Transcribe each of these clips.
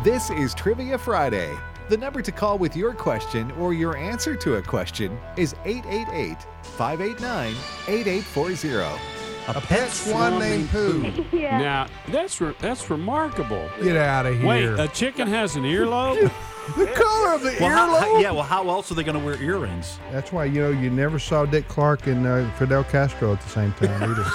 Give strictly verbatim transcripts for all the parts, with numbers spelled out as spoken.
This is Trivia Friday. The number to call with your question or your answer to a question is eight eight eight, five eight nine, eight eight four zero. A pet swan named Pooh. Yeah. Now, that's re- that's remarkable. Get out of Wait, here. a chicken has an earlobe? The color of the Well, how, how- earlobe? yeah, well, how else are they going to wear earrings? That's why, you know, you never saw Dick Clark and uh, Fidel Castro at the same time either.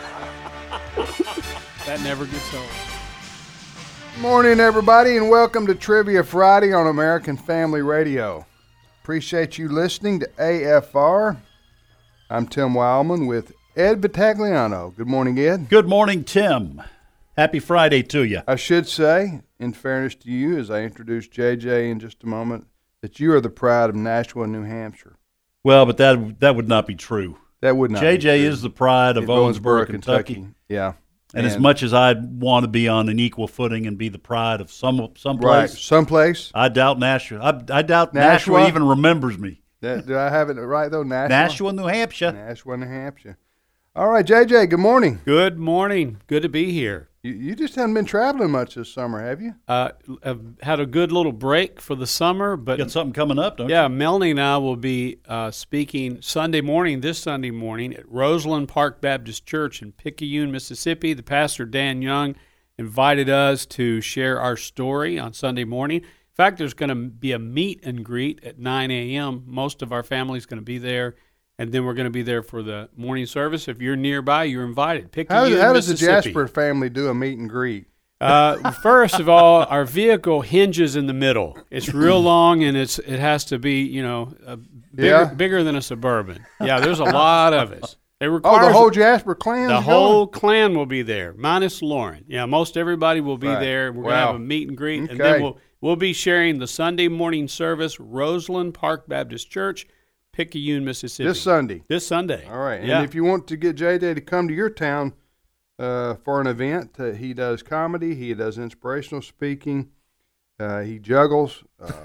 That never gets old. Morning, everybody, and welcome to Trivia Friday on American Family Radio. Appreciate you listening to A F R. I'm Tim Wildman with Ed Vitagliano. Good morning, Ed. Good morning, Tim. Happy Friday to you. I should say, in fairness to you, as I introduce J J in just a moment, that you are the pride of Nashua, New Hampshire. Well, but that that would not be true. That would not J be J true. is the pride of If Owensboro, Kentucky. Yeah. And, as much as I'd want to be on an equal footing and be the pride of some someplace, Right, someplace. I doubt Nashua. I, I doubt Nashua? Nashua even remembers me. That, do I have it right, though? Nashua? Nashua, New Hampshire. Nashua, New Hampshire. All right, J J, good morning. Good morning. Good to be here. You, you just haven't been traveling much this summer, have you? Uh, I've had a good little break for the summer, but Got something coming up, don't yeah, Melanie and I will be uh, speaking Sunday morning, this Sunday morning, at Roseland Park Baptist Church in Picayune, Mississippi. The pastor, Dan Young, invited us to share our story on Sunday morning. In fact, there's going to be a meet and greet at nine a.m. Most of our family's going to be there, and then we're going to be there for the morning service. If you're nearby, you're invited. How, Picayune, how does the Mississippi. Jasper family do a meet and greet? Uh, first of all, our vehicle hinges in the middle. It's real long, and it's it has to be, you know, uh, bigger, Yeah. bigger than a Suburban. Yeah, there's a lot of us. It Oh, requires the whole Jasper clan? the whole clan will be there, minus Lauren. Yeah, most everybody will be Right. there. We're Wow. gonna have a meet and greet, and Okay. then we'll we'll be sharing the Sunday morning service, Roseland Park Baptist Church, Picayune, Mississippi. This Sunday. This Sunday. All right. Yeah. And if you want to get J J to come to your town uh, for an event, uh, he does comedy, he does inspirational speaking, uh, he juggles.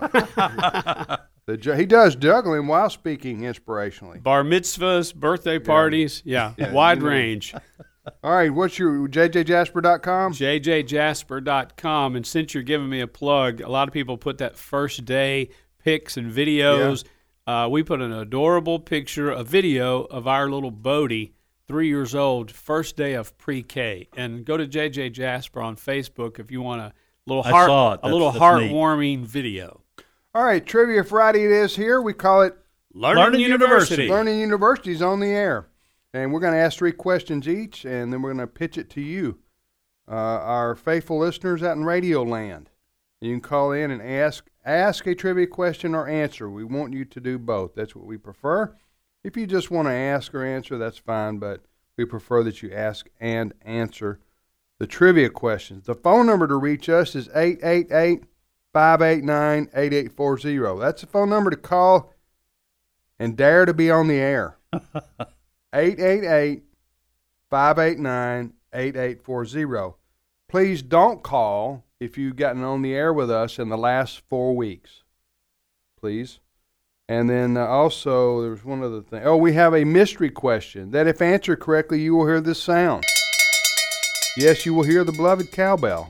Uh, the ju- he does juggling while speaking inspirationally. Bar mitzvahs, birthday parties, yeah, Yeah, wide you know. range. All right. What's your j j jasper dot com? j j jasper dot com. And since you're giving me a plug, a lot of people put that first day pics and videos. Uh, we put an adorable picture, a video of our little Bodie, three years old, first day of pre-K. And go to J J Jasper on Facebook if you want a little I heart, saw it. a That's- little that's neat. heartwarming video. All right. Trivia Friday it is here. We call it Learning, Learning University. University. Learning University's on the air. And we're going to ask three questions each, and then we're going to pitch it to you, uh, our faithful listeners out in Radio Land. You can call in and ask ask a trivia question or answer. We want you to do both. That's what we prefer. If you just want to ask or answer, that's fine, but we prefer that you ask and answer the trivia questions. The phone number to reach us is eight eight eight, five eight nine, eight eight four zero. That's the phone number to call and dare to be on the air. eight eight eight, five eight nine, eight eight four zero. Please don't call if you've gotten on the air with us in the last four weeks. Please. And then uh, also, there's one other thing. Oh, we have a mystery question that if answered correctly, you will hear this sound. Yes, you will hear the beloved cowbell.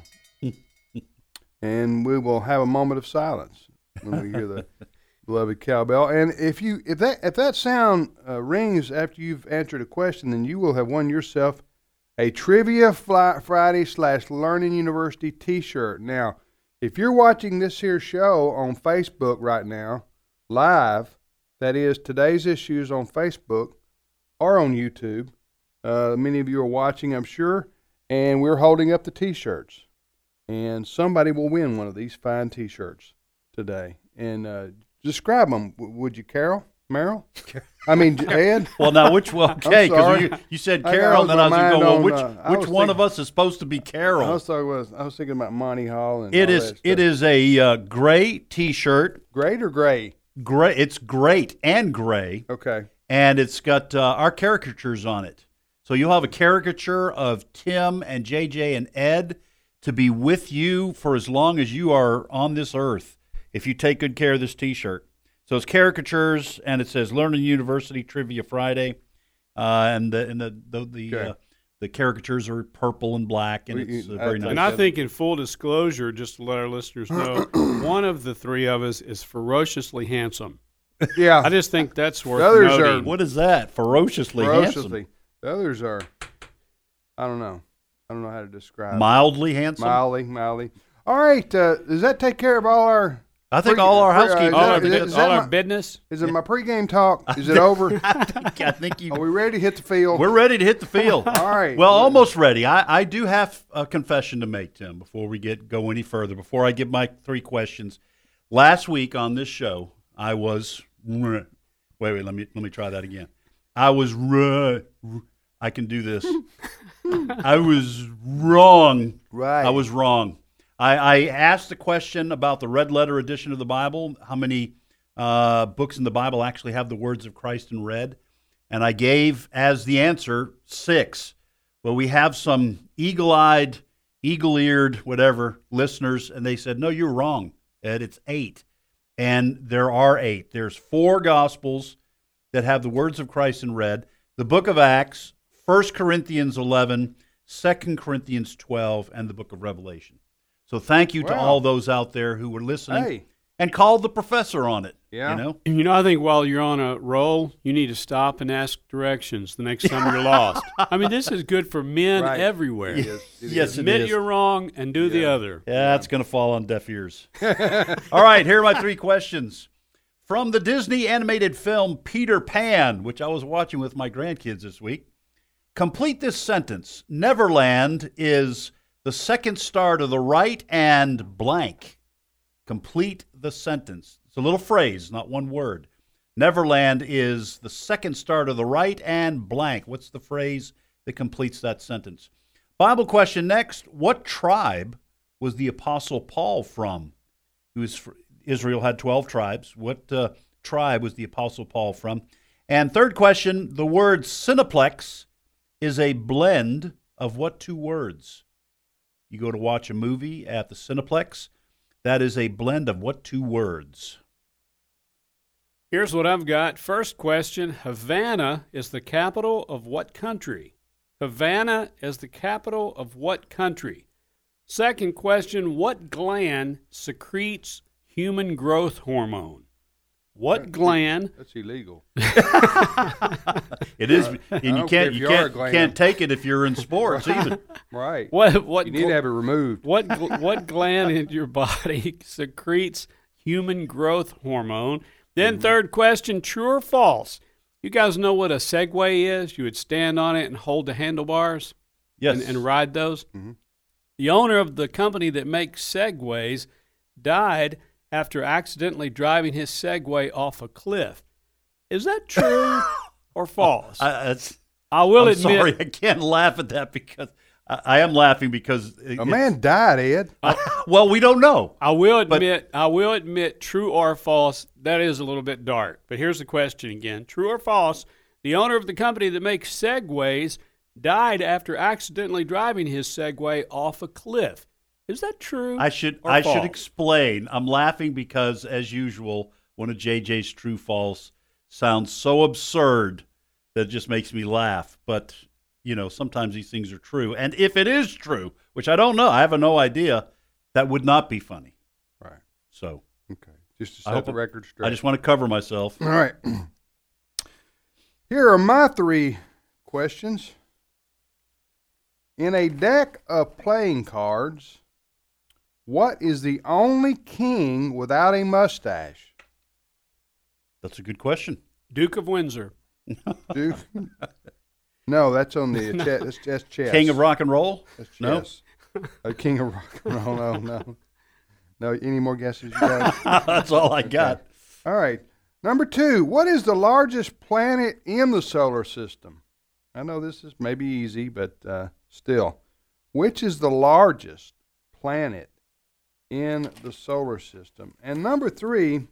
And we will have a moment of silence when we hear the beloved cowbell. And if you if that if that sound uh, rings after you've answered a question, then you will have won yourself a Trivia Fly, Friday slash Learning University T-shirt. Now, if you're watching this here show on Facebook right now, live, that is today's issues on Facebook or on YouTube, uh, many of you are watching, I'm sure, and we're holding up the T-shirts. And somebody will win one of these fine T-shirts today. And uh, describe them, w- would you, Carol? Meryl? I mean, Ed? Well, now which one? Okay, sorry. because you, you said I Carol, and then I lost was my going to go, well, mind which, on, uh, I which was one thinking- of us is supposed to be I Carol? was, I was, I was thinking about Monty Hall. And It all is. that It stuff. is a uh, gray T-shirt. Great or gray? Gray. It's great and gray, Okay. and it's got uh, our caricatures on it. So you'll have a caricature of Tim and J J and Ed to be with you for as long as you are on this earth if you take good care of this T-shirt. So it's caricatures, and it says Learning University Trivia Friday, uh, and the and the the the, Okay. uh, The caricatures are purple and black, and We- it's uh, I very think nice. And I think, in full disclosure, just to let our listeners know, one of the three of us is ferociously handsome. Yeah. I just think that's worth The others are- noting. What is that? Ferociously, handsome. Ferociously. The others are, I don't know. I don't know how to describe. Mildly handsome? Mildly, mildly. All right. Uh, does that take care of all our? I think pre- all our pre- uh, housekeeping. is all that- our, is bid- that- is all that our my- business. Is it my pregame talk? Is it over? I think, I think you. Are we ready to hit the field? We're ready to hit the field. All right. Well, almost ready. I, I do have a confession to make, Tim, before we get go any further. Before I give my three questions, last week on this show, I was wait, wait. Let me let me try that again. I was I can do this. I was wrong. Right. I was wrong. I, I asked a question about the red letter edition of the Bible. How many uh, books in the Bible actually have the words of Christ in red? And I gave as the answer six. Well, we have some eagle-eyed, eagle-eared, whatever, listeners, and they said, no, you're wrong, Ed. It's eight. And there are eight. There's four Gospels that have the words of Christ in red. The book of Acts, First Corinthians eleven, Second Corinthians twelve, and the book of Revelation. So thank you to Wow. all those out there who were listening Hey. and called the professor on it. Yeah. You know? You know, I think while you're on a roll, you need to stop and ask directions the next time you're lost. I mean, this is good for men Right. everywhere. It is. It Yes, is. it Admit is. you're wrong and do the other. Yeah, it's going to fall on deaf ears. All right, here are my three questions. From the Disney animated film Peter Pan, which I was watching with my grandkids this week, complete this sentence. Neverland is the second star to the right and blank. Complete the sentence. It's a little phrase, not one word. Neverland is the second star to the right and blank. What's the phrase that completes that sentence? Bible question next. What tribe was the Apostle Paul from? He was fr- Israel had twelve tribes. What uh, tribe was the Apostle Paul from? And third question, the word Cineplex is a blend of what two words? You go to watch a movie at the Cineplex, that is a blend of what two words? Here's what I've got. First question, Havana is the capital of what country? Havana is the capital of what country? Second question, what gland secretes human growth hormone? What gland? That's illegal. It is, and you don't care can't if you you are can't, Glenn. can't take it if you're in sports either. Right. What what You need gl- to have it removed. what gl- what gland in your body secretes human growth hormone? Then third question, true or false? You guys know what a Segway is? You would stand on it and hold the handlebars Yes, and, and ride those. Mm-hmm. The owner of the company that makes Segways died after accidentally driving his Segway off a cliff. Is that true or false? I, I, it's, will I'm admit. sorry, I can't laugh at that because I, I am laughing because it, A man died, Ed. well, we don't know. I will But- admit, I will admit, true or false, that is a little bit dark. But here's the question again. True or false, the owner of the company that makes Segways died after accidentally driving his Segway off a cliff. Is that true? I should or I false? should explain. I'm laughing because, as usual, one of J J's true false sounds so absurd that it just makes me laugh. But you know, sometimes these things are true, and if it is true, which I don't know, I have no idea, that would not be funny. Right. So Okay. Just to I set hope the it- record straight. I just want to cover myself. All right. Here are my three questions. In a deck of playing cards, what is the only king without a mustache? That's a good question. Duke of Windsor. Duke? No, that's on the chess. That's, that's chess. King of rock and roll? That's No? chess. A king of rock and roll. No, no. No, any more guesses you got? That's all I got. All right. Number two, what is the largest planet in the solar system? I know this is maybe easy, but uh, still. Which is the largest planet in the solar system? And number three,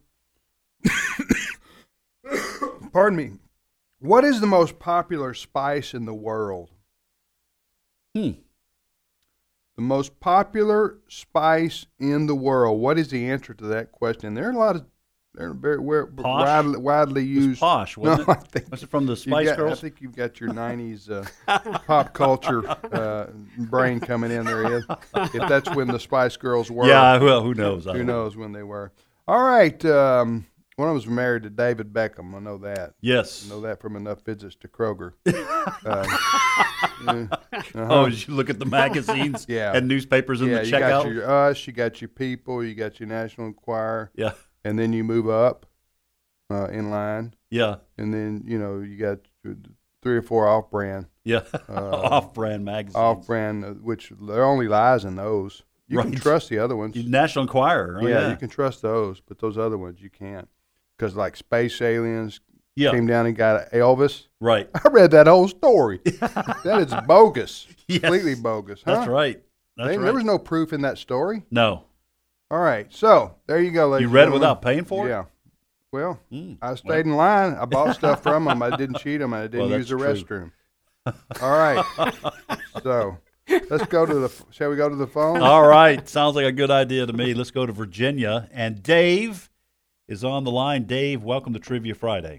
pardon me, what is the most popular spice in the world? Hmm. The most popular spice in the world. What is the answer to that question? There are a lot of they're very, very Posh? widely, widely It was used. posh, wasn't No, it? I think Was it from the you Spice got- Girls? I think you've got your nineties uh, pop culture uh, brain coming in there, Ed. If that's when the Spice Girls were. Yeah, well, who knows? I Who don't know. knows when they were. All right. Um, one of them was married to David Beckham. I know that. Yes. I know that from enough visits to Kroger. uh, yeah, uh-huh. Oh, did you look at the magazines Yeah. and newspapers in yeah, the you checkout? got your Us, you got your People, you got your National Enquirer, Yeah, and then you move up uh, in line, yeah, and then, you know, you got your three or four off-brand, yeah. Uh, Off-brand magazines. off-brand, uh, which there are only lies in those. You can Right. trust the other ones. National Enquirer. Oh, yeah, yeah, you can trust those, but those other ones you can't. Because like Space Aliens yeah. came down and got Elvis. Right. I read that whole story. That is bogus. Yes. Completely bogus. Huh? That's right. That's They- right. There was no proof in that story. no. All right. So there you go, ladies You and read it gentlemen. without paying for it? Yeah. Well, Mm. I stayed in line. I bought stuff from them. I didn't cheat them. I didn't Well, use the that's restroom. All right. So let's go to the. Shall we go to the phone? All right. Sounds like a good idea to me. Let's go to Virginia. And Dave is on the line. Dave, welcome to Trivia Friday.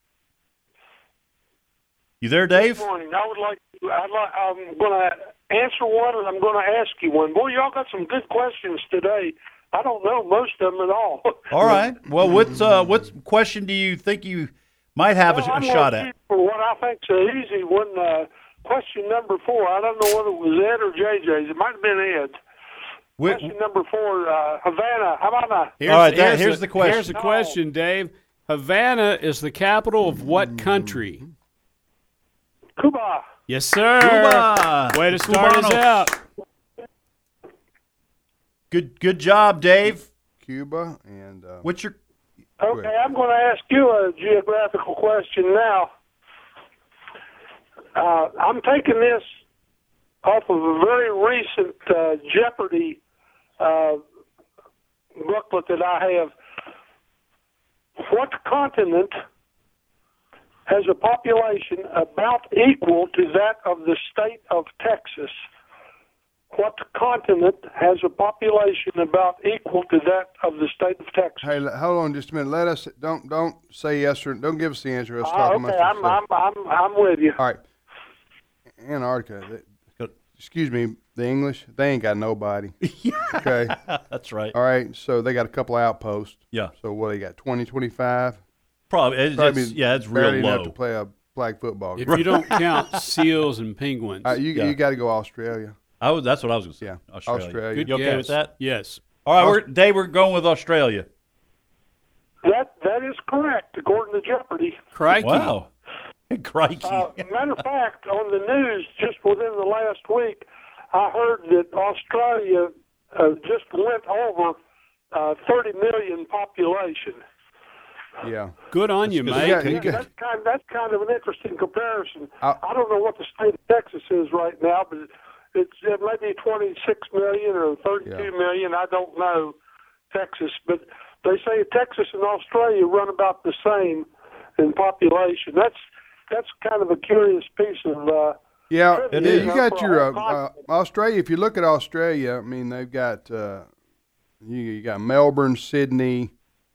You there, Dave? Good morning. I would like to, I'd like, I'm going to answer one and I'm going to ask you one. Boy, y'all got some good questions today. I don't know most of them at all. All right. Well, what's uh, what question do you think you might have Well, a, a I'm shot gonna at? shoot for what I think's an easy one. Uh, question number four. I don't know whether it was Ed or J J's. It might have been Ed. Wh- Question number four. Uh, Havana. How about that? Here's, All right, that- here's the, the question. Here's the question, Dave. Havana is the capital of what country? Cuba. Yes, sir. Cuba. Way to start us Cubanos. out. Good, good job, Dave. Cuba and uh, What's your? Okay, I'm going to ask you a geographical question now. Uh, I'm taking this off of a very recent uh, Jeopardy uh, booklet that I have. What continent has a population about equal to that of the state of Texas? What continent has a population about equal to that of the state of Texas? hey, l- hold on just a minute. Let us don't don't say yes or don't give us the answer. Let's Uh, talk okay, amongst I'm, ourselves. I'm, I'm, I'm with you. All right. Antarctica. they- Excuse me, the English. They ain't got nobody. Okay. That's right. All right. So they got a couple of outposts. Yeah. So what they got? twenty, twenty-five. Probably. It's, Probably it's- yeah, it's real barely enough low. to play a flag football If game. you don't count seals and penguins. Uh, you Yeah. you got to go Australia. I was, that's what I was going to say. Yeah. Australia. Australia. Good You okay guess. with that? Yes. All right, we're, Dave, we're going with Australia. That that is correct, according to Jeopardy. Crikey. Wow. Crikey. Uh, matter of fact, on the news just within the last week, I heard that Australia uh, just went over uh, thirty million population. Yeah. Good on you, good. mate. Yeah, you got- That's kind that's kind of an interesting comparison. I- I don't know what the state of Texas is right now, but it's it may be twenty-six million or thirty-two Yeah. million. I don't know Texas, but they say Texas and Australia run about the same in population. That's that's kind of a curious piece of. Uh, Yeah, It yeah, is. you got For your a uh, whole uh, continent. Australia. If you look at Australia, I mean they've got uh, you, you got Melbourne, Sydney,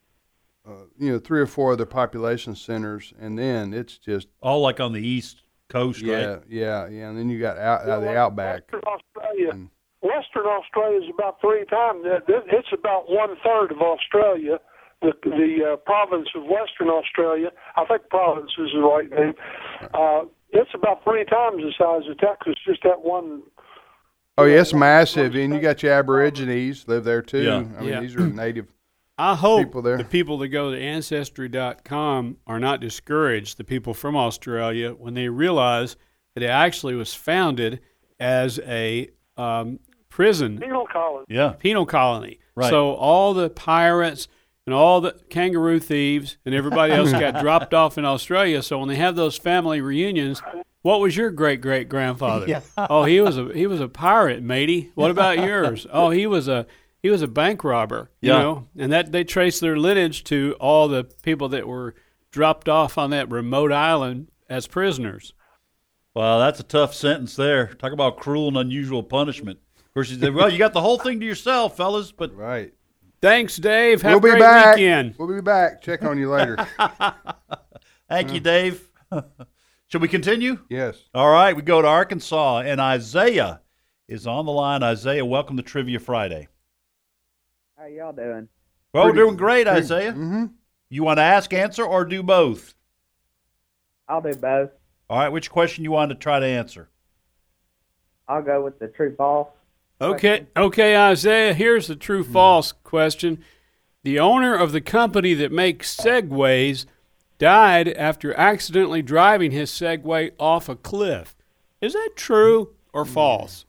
uh, you know, three or four other population centers, and then it's just All like on the east coast, yeah, right? yeah, yeah, and then you got out, uh, the outback. Western Australia. Mm. Western Australia is about three times. that. It- It's about one third of Australia. The the uh, province of Western Australia. I think province is the right name. Uh, it's about three times the size of Texas. Just that one. Oh, yeah, it's massive, and you got your Aborigines live there too. Yeah. I mean, Yeah. these are native. I hope people there. the people that go to Ancestry dot com are not discouraged, the people from Australia, when they realize that it actually was founded as a um, prison Penal colony. Yeah. penal colony. Right. So all the pirates and all the kangaroo thieves and everybody else got dropped off in Australia. So when they have those family reunions, what was your great great grandfather? Yeah. Oh, he was a he was a pirate, matey. What about yours? Oh, he was a he was a bank robber. You Yeah. know, and that they trace their lineage to all the people that were dropped off on that remote island as prisoners. Well, that's a tough sentence there. Talk about cruel and unusual punishment. Of course, you say, well, you got the whole thing to yourself, fellas, but Right. Thanks, Dave. Have we'll a be great back. weekend. We'll be back. Check on you later. Thank you, Dave. Should we continue? Yes. All right, we go to Arkansas, and Isaiah is on the line. Isaiah, welcome to Trivia Friday. How y'all doing? Well, Pretty- we're doing great, pretty- Isaiah. Mm-hmm. You want to ask, answer, or do both? I'll do both. All right, which question you want to try to answer? I'll go with the true false. Okay, okay, Isaiah, here's the true false question. The owner of the company that makes Segways died after accidentally driving his Segway off a cliff. Is that true or false?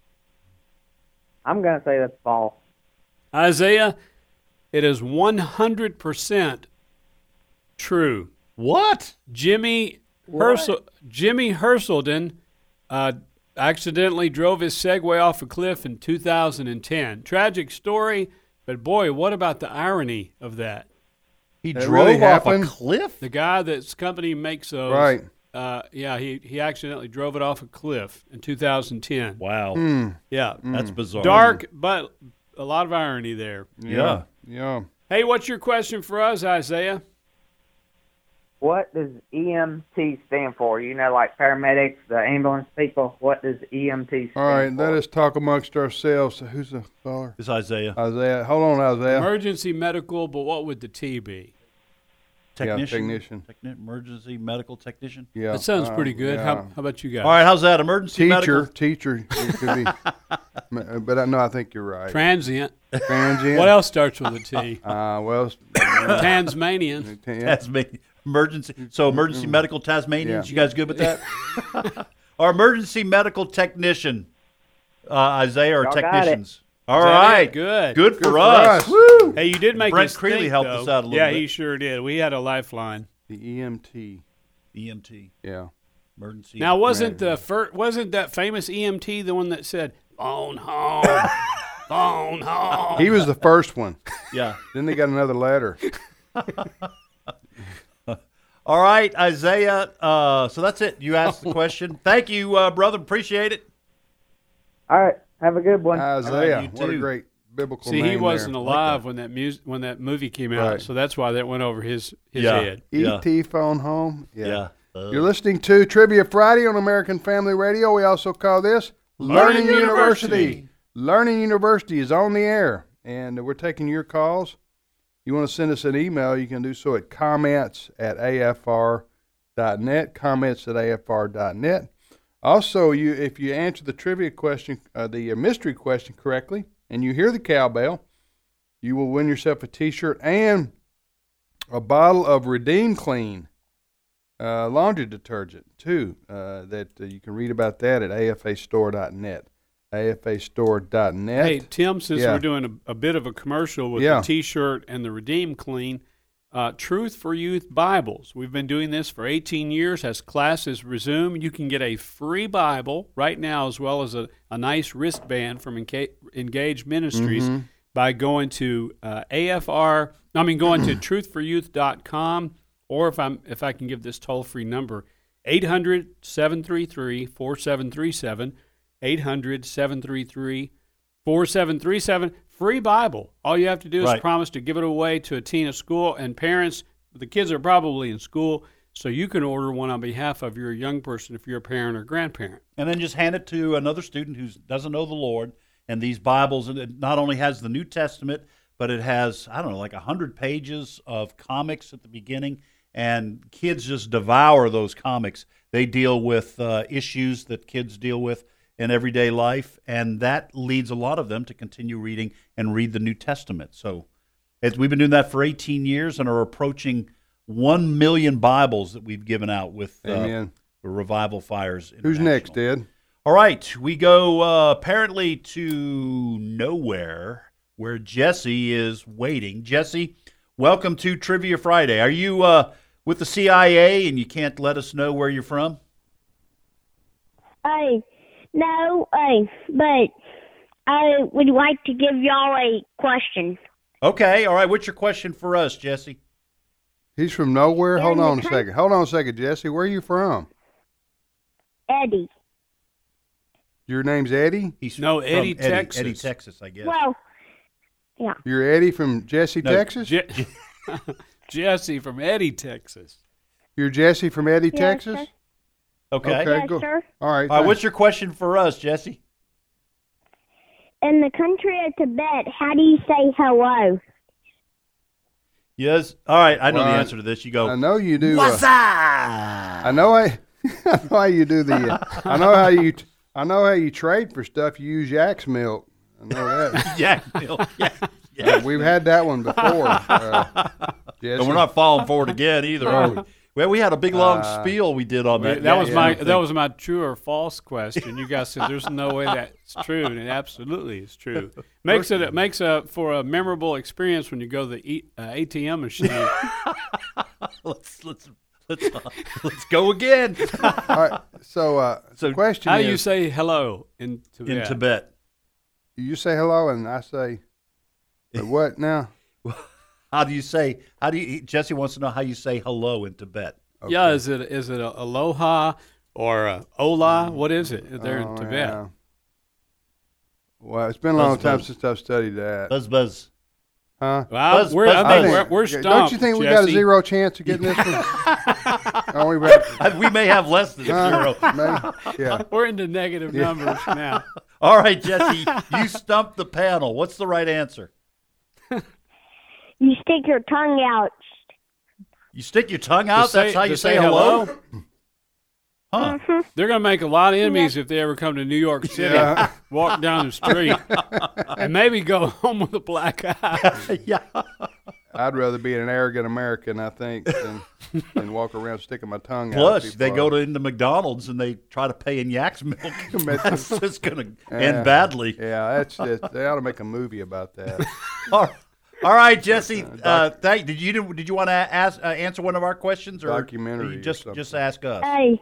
I'm going to say that's false. Isaiah, it is one hundred percent true. What? Jimmy Hersel, Jimmy Herselden uh, accidentally drove his Segway off a cliff in two thousand ten. Tragic story, but boy, what about the irony of that? He That drove really off happened? a cliff? The guy that's company makes those, Right. Uh, yeah, he, he accidentally drove it off a cliff in two thousand ten. Wow. Hmm. Yeah, That's bizarre. dark, but a lot of irony there. Yeah. Yeah. Hey, what's your question for us, Isaiah? What does E M T stand for? You know, like paramedics, the ambulance people. What does E M T stand All right, for? let us talk amongst ourselves. Who's the caller? It's Isaiah. Isaiah. Hold on, Isaiah. Emergency medical, but what would the T be? Technician. technician. Techni- emergency medical technician. Yeah. That sounds uh, pretty good. yeah. How, how about you guys? All right, how's that? Emergency Teacher, medical. teacher. It could be. Ma- but I know I think you're right. Transient. Transient. What else starts with a T? Uh, well, s- Tasmanian. yeah. Tasmanian. Emergency. So emergency medical Tasmanians. Yeah. You guys good with that? Our emergency medical technician, uh, Isaiah, or Y'all got technicians. All Is that right. it? Good. Good for for us. us. Woo. Hey, you did make Brent us Creeley think, helped though. us out a little yeah, bit. he sure did. We had a lifeline. The E M T. E M T. Yeah. Emergency. Now, wasn't the fir- wasn't that famous E M T the one that said "phone home, phone home"? He was the first one. Yeah. Then they got another letter. All right, Isaiah. Uh, so that's it. You asked the question. Thank you, uh, brother. Appreciate it. All right. Have a good one. Isaiah. you What a too. great biblical See, name he wasn't there. alive when that mus- when that movie came out, Right. so that's why that went over his his Yeah. head. Yeah. E T phone home. Yeah. Uh, You're listening to Trivia Friday on American Family Radio. We also call this Learning Learning, University. University. Learning University is on the air, and we're taking your calls. You want to send us an email, you can do so at comments at A F R dot net, comments at A F R dot net. Also, you if you answer the trivia question, uh, the uh, mystery question correctly, and you hear the cowbell, you will win yourself a T-shirt and a bottle of Redeem Clean uh, laundry detergent too. Uh, that uh, you can read about that at A F A store dot net. A F A store dot net. Hey, Tim, since Yeah. we're doing a, a bit of a commercial with Yeah. the T-shirt and the Redeem Clean, uh, Truth for Youth Bibles. We've been doing this for eighteen years. As classes resume, you can get a free Bible right now, as well as a, a nice wristband from Enca- Engage Ministries Mm-hmm. by going to uh, A F R. I mean, going to truth for youth dot com, or if I'm if I can give this toll free number, eight hundred, seven three three, four seven three seven. eight hundred, seven three three, four seven three seven. Free Bible. All you have to do is Right. promise to give it away to a teen at school, and parents, the kids are probably in school, so you can order one on behalf of your young person if you're a parent or grandparent. and then just hand it to another student who doesn't know the Lord. And these Bibles, and it not only has the New Testament, but it has, I don't know, like one hundred pages of comics at the beginning. And kids just devour those comics. They deal with uh, issues that kids deal with in everyday life, and that leads a lot of them to continue reading and read the New Testament. So as we've been doing that for eighteen years and are approaching one million Bibles that we've given out with uh, Amen. the Revival Fires. Who's next, International. Ed? All right, we go uh, apparently to nowhere where Jesse is waiting. Jesse, welcome to Trivia Friday. Are you uh, with the C I A and you can't let us know where you're from? I no, I but I would like to give y'all a question. Okay, all right. What's your question for us, Jesse? He's from nowhere. Hold in the on a coun- second. Hold on a second, Jesse. Where are you from? Eddie. Your name's Eddie? He's No, from Eddie, Texas. Eddie, Texas, I guess. Well, Yeah. You're Eddie from Jesse, No, Texas? Je- Jesse from Eddie, Texas. You're Jesse from Eddie, Yes, Texas? sir. Okay. Okay. Yes, go- sir. All right. All right. thanks. What's your question for us, Jesse? In the country of Tibet, how do you say hello? Yes. All right. I know Well, the I- answer to this. You go. I know you do. uh, What's up? I know I, I know how you do the. Uh, I know how you. I know how you trade for stuff. You use yak's milk. I know that. Yeah. Bill, yeah. Yeah. We've had that one before. Uh, Jesse. And we're not falling for it again either, are we? Well, we had a big long Uh, spiel we did on that. That was Yeah, my I think- that was my true or false question. You guys said there's no way that's true, and it absolutely is true. Makes it it makes a for a memorable experience when you go to the e, uh, A T M machine. let's let's let's uh, let's go again. All right. So, uh, So the question How is, do you say hello in Tibet? In Tibet. you say hello, and I say, "But what now?" How do you say? How do you? Jesse wants to know how you say hello in Tibet. Yeah, is it is it a aloha or a hola? What is it there in Oh, Tibet? yeah. Well, it's been a long Buzz, time buzz. since I've studied that. Buzz buzz. Huh? Well, Buzz- we're, Buzz I think Buzz. we're, we're Yeah, stumped. Don't you think we got a Jesse. zero chance of getting this one? Oh, we ready? we may have less than zero. Huh? Maybe? Yeah. We're into negative numbers now. All right, Jesse, you stumped the panel. What's the right answer? You stick your tongue out. You stick your tongue out. say- That's how to you say say hello. hello? Huh? They're going to make a lot of enemies if they ever come to New York City, Yeah. walk down the street, and maybe go home with a black eye. yeah. I'd rather be an arrogant American, I think, than, than walk around sticking my tongue out. Plus, too they far. go to into McDonald's and they try to pay in yak's milk. That's just going to Yeah. end badly. Yeah, that's just, they ought to make a movie about that. All right. All right, Jesse. Uh, thank. Did you did you want to ask uh, answer one of our questions or Documentary you or just something. just ask us? Hey.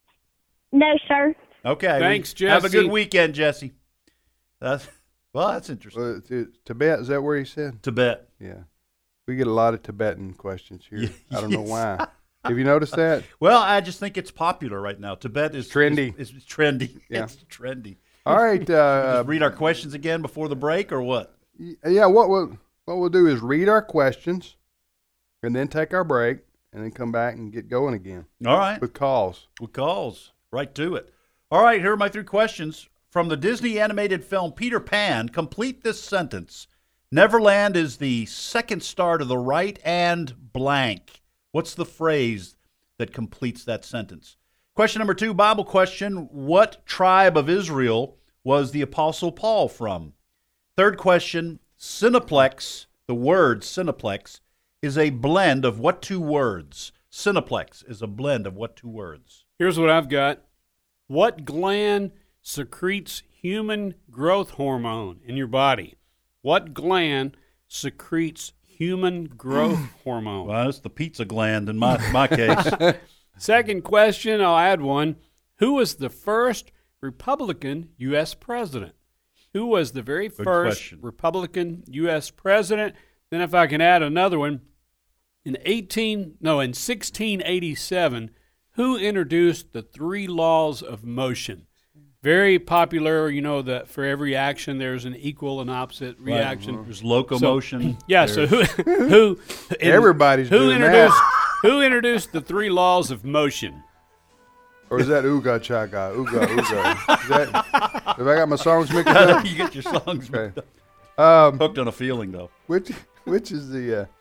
No, sir. Okay. Thanks, we- Have a good Jesse. weekend, Jesse. That's well. That's interesting. Well, it's- it's Tibet, is that where he said? Tibet. Yeah. We get a lot of Tibetan questions here. Yeah, I don't know yes. why. Have you noticed that? Well, I just think it's popular right now. Tibet is Trendy. Is, is trendy. Yeah. It's trendy. All right. Uh, Just read our questions again before the break, or what? yeah, what we'll, what we'll do is read our questions and then take our break and then come back and get going again All right. with calls. With calls. Right to it. All right, here are my three questions. From the Disney animated film Peter Pan, complete this sentence. Neverland is the second star to the right and blank. What's the phrase that completes that sentence? Question number two, Bible question. What tribe of Israel was the Apostle Paul from? Third question, Cineplex, the word Cineplex, is a blend of what two words? Cineplex is a blend of what two words? Here's what I've got. What gland secretes human growth hormone in your body? What gland secretes human growth hormone? Well, it's the pizza gland in my, my case. Second question, I'll add one. Who was the first Republican U S president? Who was the very Good first question. Republican U S president? Then if I can add another one, in eighteen no, in sixteen eighty-seven, who introduced the three laws of motion? Very popular, you know, that for every action there's an equal and opposite reaction. There's locomotion. Yeah, so who who Everybody's who doing introduced that. who introduced the three laws of motion? Or is that Ooga Chaga? Ooga, Ooga. Is that, have I got my songs mixed up? You get your songs Okay. mixed up. Um, Hooked on a feeling, though. which, which is the, uh,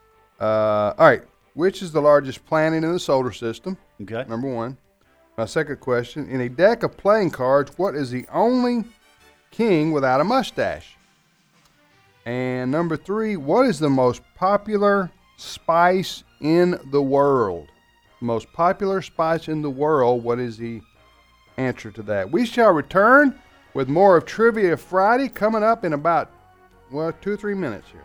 uh, all right, which is the largest planet in the solar system? Okay. Number one. My second question, in a deck of playing cards, what is the only king without a mustache? And number three, what is the most popular spice in the world? Most popular spice in the world, what is the answer to that? We shall return with more of Trivia Friday coming up in about, well, two or three minutes here.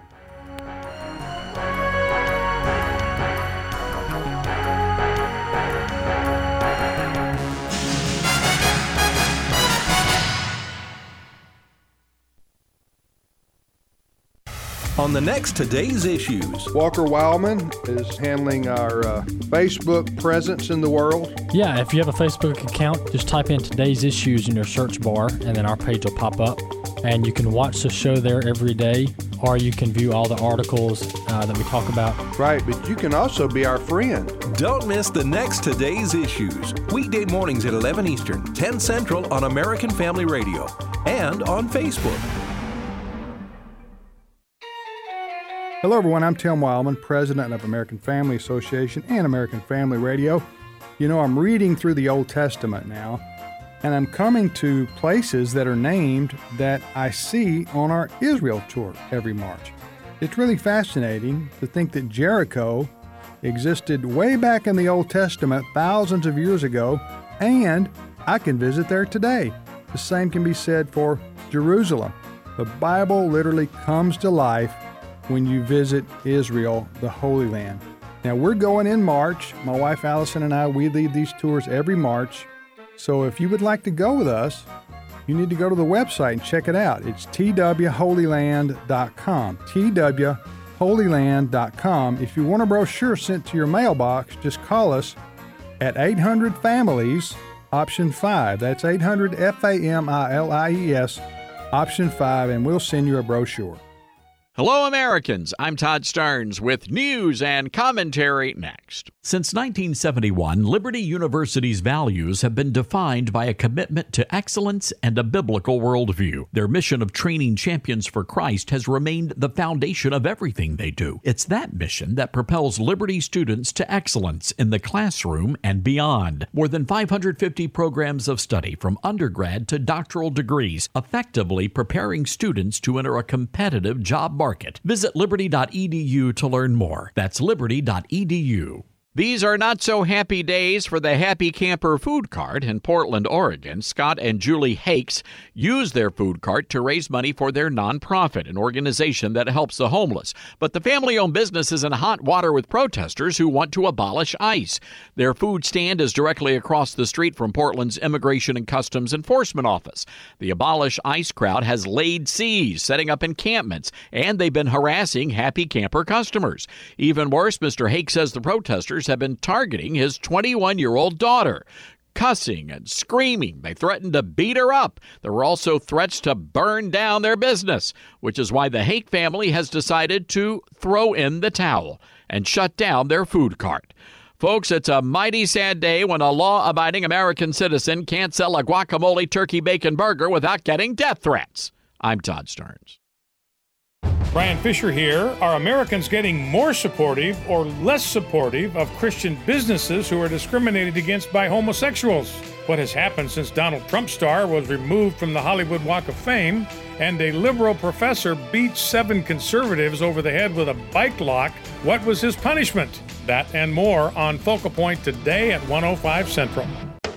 On the next Today's Issues. Walker Wildman is handling our uh, Facebook presence in the world. Yeah, if you have a Facebook account, just type in today's issues in your search bar, and then our page will pop up. and you can watch the show there every day, or you can view all the articles uh, that we talk about. Right, but you can also be our friend. Don't miss the next Today's Issues. Weekday mornings at eleven Eastern, ten Central on American Family Radio and on Facebook. Hello, everyone. I'm Tim Wildman, president of American Family Association and American Family Radio. You know, I'm reading through the Old Testament now, and I'm coming to places that are named that I see on our Israel tour every March. It's really fascinating to think that Jericho existed way back in the Old Testament thousands of years ago, and I can visit there today. The same can be said for Jerusalem. The Bible literally comes to life when you visit Israel, the Holy Land. Now, we're going in March. My wife Allison and I, we lead these tours every March. So if you would like to go with us, you need to go to the website and check it out. It's T W holy land dot com. T W holy land dot com. If you want a brochure sent to your mailbox, just call us at eight hundred families, option five. That's eight hundred F A M I L I E S, option five, and we'll send you a brochure. Hello, Americans. I'm Todd Starnes with news and commentary next. Since nineteen seventy-one, Liberty University's values have been defined by a commitment to excellence and a biblical worldview. Their mission of training champions for Christ has remained the foundation of everything they do. It's that mission that propels Liberty students to excellence in the classroom and beyond. More than five hundred fifty programs of study from undergrad to doctoral degrees, effectively preparing students to enter a competitive job market. Market. Visit liberty dot e d u to learn more. That's liberty dot e d u. These are not so happy days for the Happy Camper food cart in Portland, Oregon. Scott and Julie Hakes use their food cart to raise money for their nonprofit, an organization that helps the homeless. But the family-owned business is in hot water with protesters who want to abolish ICE. Their food stand is directly across the street from Portland's Immigration and Customs Enforcement Office. The Abolish ICE crowd has laid siege, setting up encampments, and they've been harassing Happy Camper customers. Even worse, Mister Hakes says the protesters have been targeting his twenty-one-year-old daughter. Cussing and screaming, they threatened to beat her up. There were also threats to burn down their business, which is why the Hake family has decided to throw in the towel and shut down their food cart. Folks, it's a mighty sad day when a law-abiding American citizen can't sell a guacamole turkey bacon burger without getting death threats. I'm Todd Starnes. Brian Fisher here. Are Americans getting more supportive or less supportive of Christian businesses who are discriminated against by homosexuals? What has happened since Donald Trump star was removed from the Hollywood Walk of Fame and a liberal professor beat seven conservatives over the head with a bike lock? What was his punishment? That and more on Focal Point today at one oh five Central.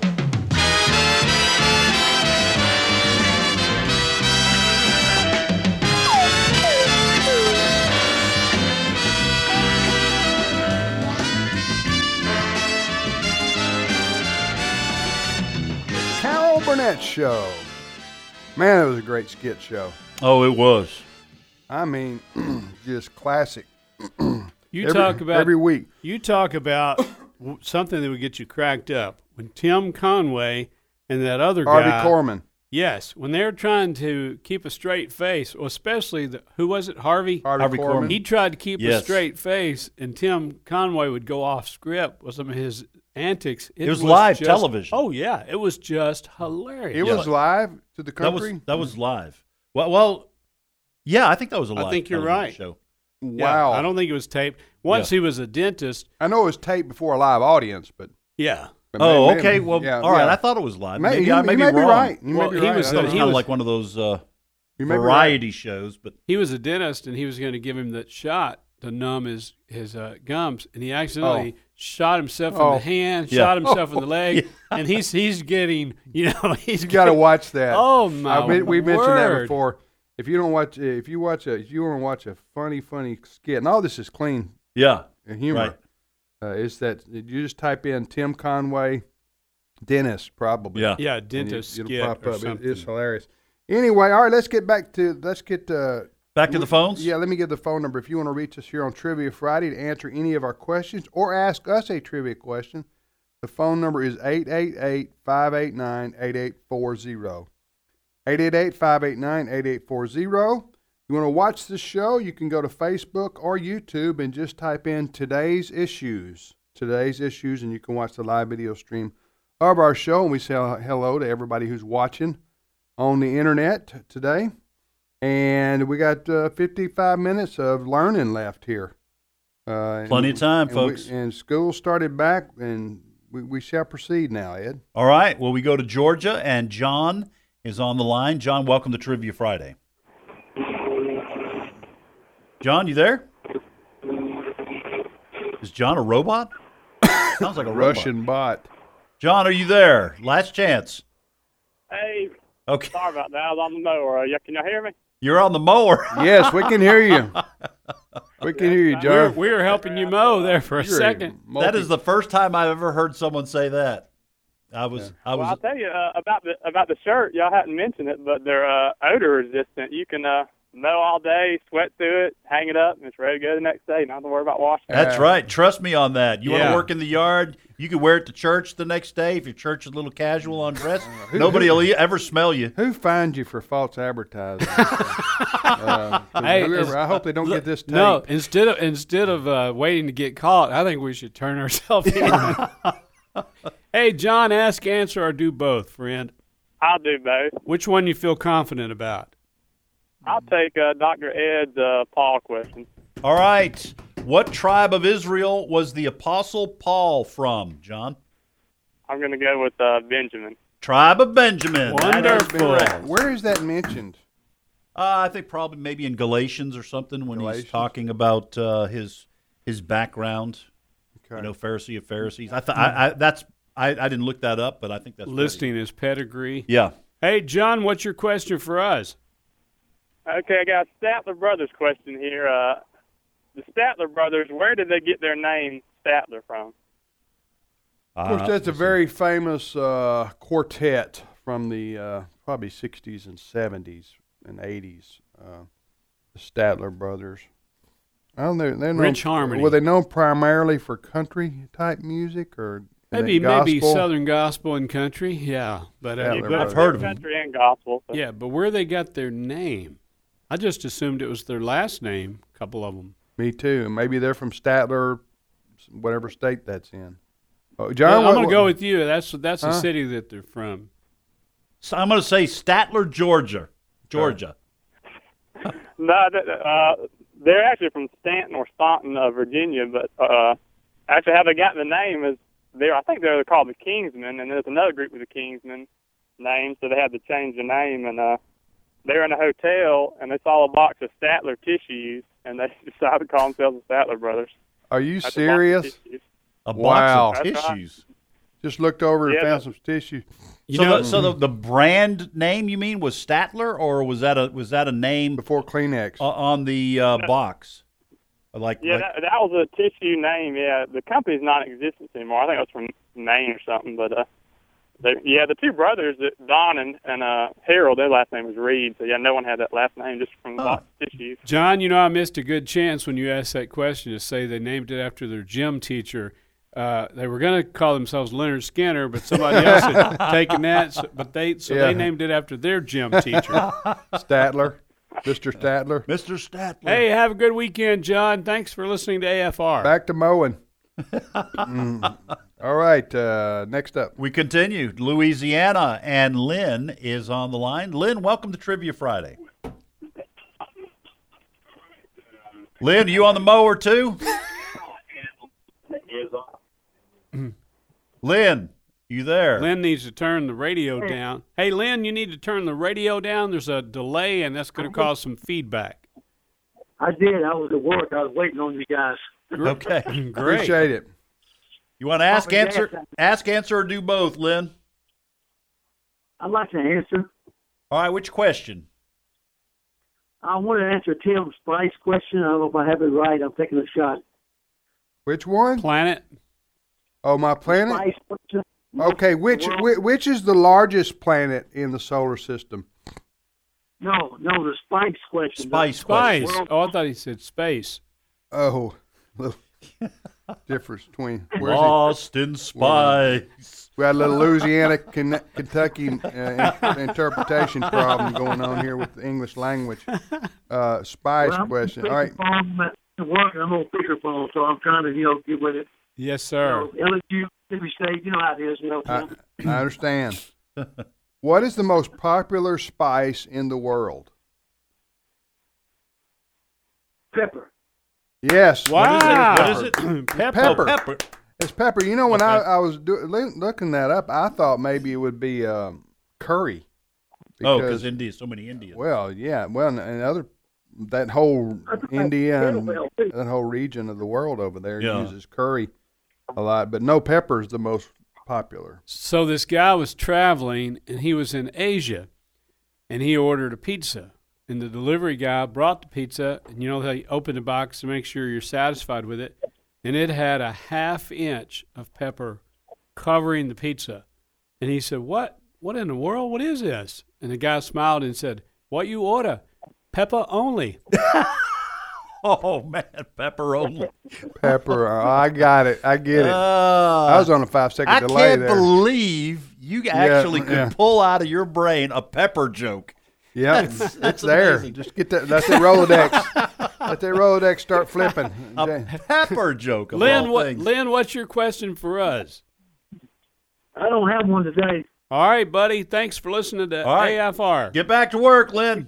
Burnett Show. Man, it was a great skit show. Oh, it was. I mean, just classic. You every, talk about every week. You talk about something that would get you cracked up. When Tim Conway and that other Harvey guy, Korman. Yes, when they're trying to keep a straight face, well, especially the, who was it, Harvey? Harvey, Harvey Korman. Korman. He tried to keep yes. a straight face, and Tim Conway would go off script with some of his antics. It, it was, was live just, television. Oh yeah, it was just hilarious. It yeah. was live to the country. That was, that was live. Well, well, yeah, I think that was a live. I think you're right. Show. Wow, yeah, I don't think it was taped. Once yeah. he was a dentist. I know it was taped before a live audience, but yeah. But oh, maybe, okay. Well, yeah, all right. yeah. I thought it was live. Maybe, maybe you, I may you be may wrong. be right. You well, may be he right. was, it was he kind of was, like one of those uh, variety right. shows, but he was a dentist, and he was going to give him that shot to numb his his uh, gums, and he accidentally oh. shot himself oh. in the hand, yeah. shot himself oh. in the leg, yeah. and he's he's getting, you know, he's you got to watch that. Oh my! I, we word. mentioned that before. If you don't watch, if you watch a, if you want to watch a funny, funny skit, and all this is clean, yeah, humor. Right. Uh, is that you just type in Tim Conway, dentist, probably. Yeah, yeah, dentist you, skit it'll pop or up. something. It, it's hilarious. Anyway, all right, let's get back to let's get uh, back to the phones. Yeah, let me give the phone number if you want to reach us here on Trivia Friday to answer any of our questions or ask us a trivia question. The phone number is eight eight eight, five eight nine, eight eight four zero. eight eight eight, five eight nine, eight eight four zero. You want to watch the show, you can go to Facebook or YouTube and just type in Today's Issues. Today's Issues, and you can watch the live video stream of our show. And we say hello to everybody who's watching on the internet today. And we got uh, fifty-five minutes of learning left here. Uh, Plenty and, of time, and folks. We, and school started back, and we, we shall proceed now, Ed. All right. Well, we go to Georgia, and John is on the line. John, welcome to Trivia Friday. John, you there? Is John a robot? Sounds like a robot. Russian bot. John, are you there? Last chance. Hey. Okay. Sorry about that. I was on the mower. Uh, yeah, can you hear me? You're on the mower. Yes, we can hear you. We can hear you, We John. were, we were helping you mow there for a You're a second. multi- That is the first time I've ever heard someone say that. I was, I Well, was. I'll tell you uh, about the about the shirt. Y'all hadn't mentioned it, but they're uh, odor resistant. You can uh, mow all day, sweat through it, hang it up, and it's ready to go the next day. Not to worry about washing. That's right. Trust me on that. You want Yeah. to work in the yard, you can wear it to church the next day. If your church is a little casual on dress, nobody will e- ever smell you. Who finds you for false advertising? uh, Hey, whoever, it's- I hope they don't get this tape. No, instead of instead of uh, waiting to get caught, I think we should turn ourselves in. Hey, John, ask, answer, or do both, friend. I'll do both. Which one you feel confident about? I'll take uh, Doctor Ed's uh, Paul question. All right. What tribe of Israel was the Apostle Paul from, John? I'm going to go with uh, Benjamin. Tribe of Benjamin. That is Wonderful. correct. Where is that mentioned? Uh, I think probably maybe in Galatians or something when Galatians. he's talking about uh, his his background. Okay. You know, Pharisee of Pharisees. I, th- I, I that's I, I didn't look that up, but I think that's Listing his pedigree. Yeah. Hey, John, what's your question for us? Okay, I got a Statler Brothers question here. Uh, the Statler Brothers, where did they get their name Statler from? Of course, that's a very famous uh, quartet from the uh, probably sixties and seventies and eighties. Uh, the Statler Brothers. I don't know. They're known, Rich Harmony. Were they known primarily for country type music or Maybe gospel? maybe Southern gospel and country, yeah. But, uh, Statler but Brothers. I've heard of them. Country and gospel. So. yeah, but where they got their name, I just assumed it was their last name. A couple of them. Me too. Maybe they're from Statler, whatever state that's in. Oh, Yeah, John, I'm what- going to go with you. That's that's the Huh? city that they're from. So I'm going to say Statler, Georgia. Georgia. No, th- uh, they're actually from Stanton or Staunton, uh, Virginia, but uh, actually how they got the name is they're I think they're called the Kingsmen, and there's another group with the Kingsmen name, so they had to change the name, and uh, they were in a hotel, and they saw a box of Statler tissues, and they decided to call themselves the Statler Brothers. Are you That's a box of serious? tissues. A box Wow. of That's right. tissues. Just looked over and Yeah, found but- some tissue. You so know, the, so the, the brand name you mean was Statler, or was that a was that a name Before Kleenex. o- on the uh, box? Like, Yeah, like that, that was a tissue name. Yeah, the company's not in existence anymore. I think it was from Maine or something. But uh, they, yeah, the two brothers, uh, Don and, and uh, Harold, their last name was Reed. So yeah, no one had that last name just from the box of tissues. John, you know I missed a good chance when you asked that question to say they named it after their gym teacher. Uh, they were going to call themselves Leonard Skinner, but somebody else had taken that. So, but they so Yeah. they named it after their gym teacher. Statler. Mister Statler. Mister Statler. Hey, have a good weekend, John. Thanks for listening to A F R. Back to mowing. Mm. All right. Uh, next up. We continue. Louisiana, and Lynn is on the line. Lynn, welcome to Trivia Friday. Lynn, you on the mower too? Lynn, you there? Lynn needs to turn the radio down. Hey, Lynn, you need to turn the radio down. There's a delay, and that's going to cause some feedback. I did. I was at work. I was waiting on you guys. Okay, Great. Appreciate it. You want to ask, Oh, yes. answer, ask, answer, or do both, Lynn? I'd like to answer. All right, which question? I want to answer Tim Spice question. I don't know if I have it right. I'm taking a shot. Which one? Planet. Oh, my planet? Spice question. Okay, which which, which is the largest planet in the solar system? No, no, the Spice question. Spice Spice. World- Oh, I thought he said space. Oh, little- difference between where's Lost in Spice. We had a little Louisiana, Ken- Kentucky uh, in- interpretation problem going on here with the English language. Uh, spice Well, I'm question. on All right. speakerphone, I'm at work, and I'm on speakerphone, so I'm trying to, you know, get with it. Yes, sir. So, L S U, Mississippi State, you know how it is, you know. I, I understand. What is the most popular spice in the world? Pepper. Yes. Wow. What is it? What is it? Pepper. Pepper. Oh, pepper. It's pepper. You know, when Okay. I, I was do, looking that up, I thought maybe it would be um, curry. Oh, because India, so many Indians. Well, yeah. Well, and and other that whole India and that whole region of the world over there Yeah. uses curry a lot, but no, pepper is the most popular. So this guy was traveling, and he was in Asia, and he ordered a pizza. And the delivery guy brought the pizza, and you know they opened the box to make sure you're satisfied with it, and it had a half inch of pepper covering the pizza. And he said, "What? What in the world? What is this?" And the guy smiled and said, "What you order? Pepper only." Oh, man, pepper only. Pepper. oh, I got it. I get it. Uh, I was on a five-second I delay can't there. believe you actually Yeah, could yeah. pull out of your brain a pepper joke. Yeah, That's- it's that's there. amazing. Just get that. Let that Rolodex. Let that Rolodex start flipping. A pepper joke. Of Lynn, all what, things. Lynn, what's your question for us? I don't have one today. All right, buddy. Thanks for listening to All right. A F R. Get back to work, Lynn.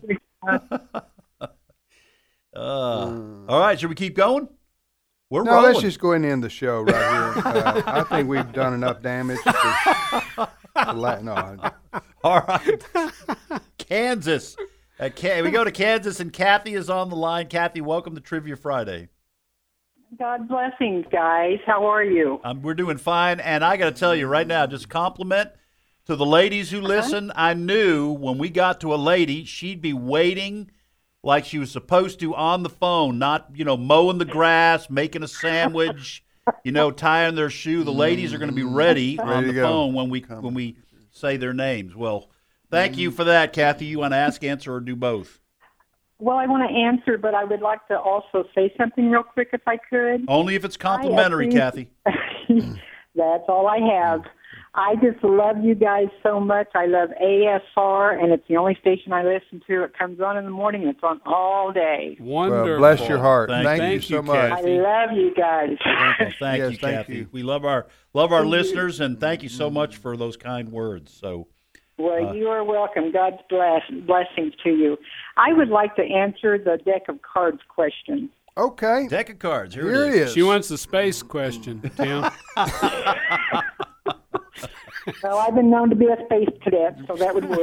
Uh, all right, should we keep going? We're no, rolling. let's just go ahead and end the show right here. Uh, I think we've done enough damage. To, to la- no, I- All right. Kansas. Uh, Ka- we go to Kansas, and Kathy is on the line. Kathy, welcome to Trivia Friday. God blessings, guys. How are you? Um, we're doing fine, and I got to tell you right now, just a compliment to the ladies who listen. I knew when we got to a lady, she'd be waiting like she was supposed to on the phone, not, you know, mowing the grass, making a sandwich, you know, tying their shoe. The ladies are going to be ready, Ready on to the go. phone when we when we say their names. Well, thank you for that, Kathy. You want to ask, answer, or do both? Well, I want to answer, but I would like to also say something real quick if I could. Only if it's complimentary, Hi, Kathy. That's all I have. I just love you guys so much. I love A S R, and it's the only station I listen to. It comes on in the morning. It's on all day. Wonderful. Well, bless your heart. Thank Thank, Thank you you, so much. Kathy. I love you guys. Well, thank Yes, you, thank Kathy. you. We love our love our listeners, and thank you so much for those kind words. So, Well, Uh, you are welcome. God's bless, blessings to you. I would like to answer the deck of cards question. Okay. deck of cards. Here, Here it it is. is. She wants the space question, Tim. Well, I've been known to be a space cadet, so that would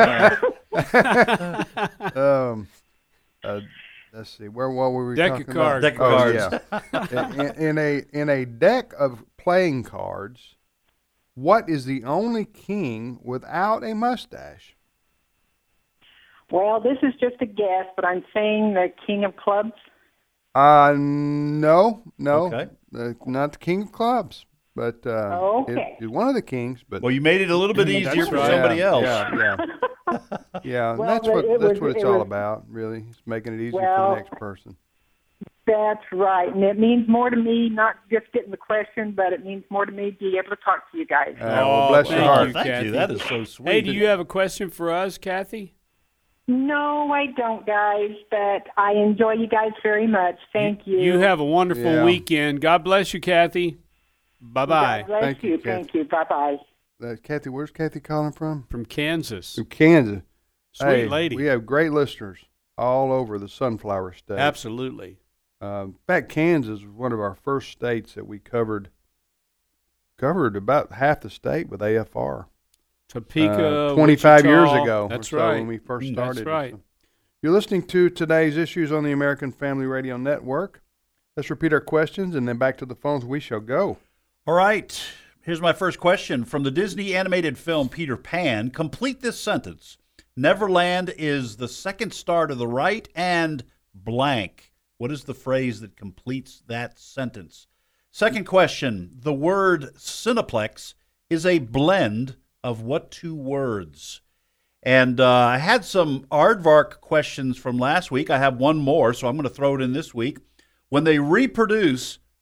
work. um, uh, let's see. Where what were we Deck of talking cards. about? Deck of Oh, cards. yeah. in, in a in a deck of playing cards, what is the only king without a mustache? Well, this is just a guess, but I'm saying the king of clubs. Uh, no, no, Okay. uh, not the king of clubs, but uh, Okay. it- it's one of the kings. But Well, you made it a little bit easier That's for right. somebody yeah, else. Yeah, yeah, yeah. Well, that's what it that's was- what it's it all was- about, really. It's making it easier for Well, the next person. That's right, and it means more to me, not just getting the question, but it means more to me to be able to talk to you guys. Uh, well, bless your thank heart. you, Thank Kathy. you. That is so sweet. Hey, do you have a question for us, Kathy? No, I don't, guys, but I enjoy you guys very much. Thank you. You have a wonderful Yeah. weekend. God bless you, Kathy. Bye-bye. God bless Thank you, you. Kathy. Thank you. Bye-bye. Uh, Kathy, where's Kathy calling from? From Kansas. From Kansas. Sweet Hey, lady. We have great listeners all over the Sunflower State. Absolutely. Um, in fact, Kansas was one of our first states that we covered. Covered about half the state with A F R. Topeka, Uh, twenty-five years Wichita. ago. or That's so right. When we first Mm, started. That's right. So you're listening to today's issues on the American Family Radio Network. Let's repeat our questions and then back to the phones we shall go. All right. Here's my first question. From the Disney animated film Peter Pan, complete this sentence. Neverland is the second star to the right and blank. What is the phrase that completes that sentence? Second question. The word Cineplex is a blend of what two words? And uh, I had some Aardvark questions from last week. I have one more, so I'm going to throw it in this week. When they reproduce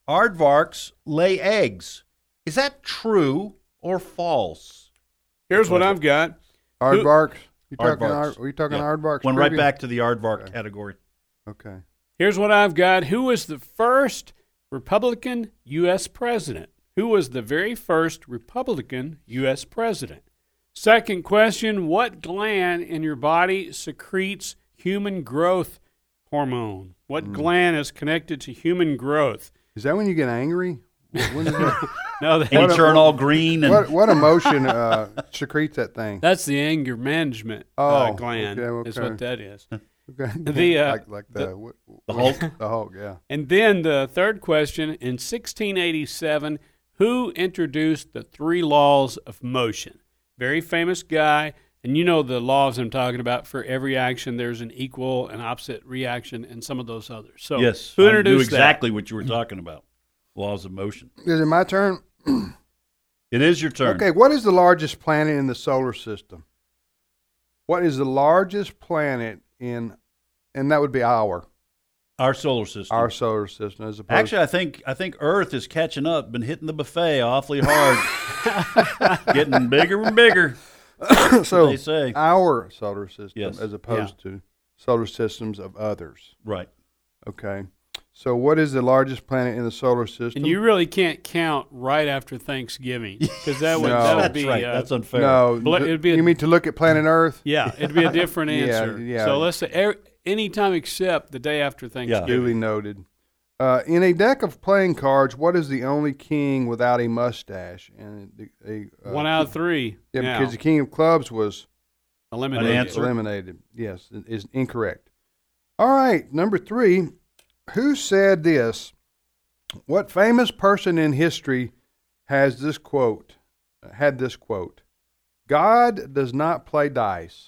aardvarks lay eggs. Is that true or false? Here's what I've got. Aardvarks. You talking? Aardvarks. Aard, are you talking Yeah. aardvarks? Went right trivia? back to the aardvark category. Okay. Here's what I've got. Who was the first Republican U S president? Who was the very first Republican U S president? Second question, what gland in your body secretes human growth hormone? What gland is connected to human growth? Is that when you get angry? When is that? No, And you turn all green. And what, what emotion uh, secretes that thing? That's the anger management Oh, uh, gland. okay, Is okay. what that is. Okay. The, uh, like like the, the- what- The Hulk? The Hulk, yeah. And then the third question, in sixteen eighty-seven, who introduced the three laws of motion? Very famous guy, and you know the laws I'm talking about. For every action, there's an equal and opposite reaction, and some of those others. So, yes, who I introduced knew exactly that? what you were talking about. Laws of motion. Is it my turn? It is your turn. Okay, what is the largest planet in the solar system? What is the largest planet in, and that would be our, Our solar system. our solar system, as opposed Actually, I think I think Earth is catching up. Been hitting the buffet awfully hard, getting bigger and bigger. to, so they say. our solar system, Yes. as opposed to solar systems of others. Right. Okay, so what is the largest planet in the solar system? And you really can't count right after Thanksgiving because that would No. that would That's be right. uh, That's unfair. No, Bla- th- it'd be a- you mean to look at planet Earth? yeah, it'd be a different Yeah, answer. yeah. So let's say er, any time except the day after Thanksgiving. Duly noted. Uh, in a deck of playing cards, what is the only king without a mustache? And the, a, uh, One out of three. Yeah, now. because the king of clubs was Eliminated. An answer. eliminated. Yes, it is incorrect. All right, number three. Who said this? What famous person in history has this quote? Had this quote? God does not play dice.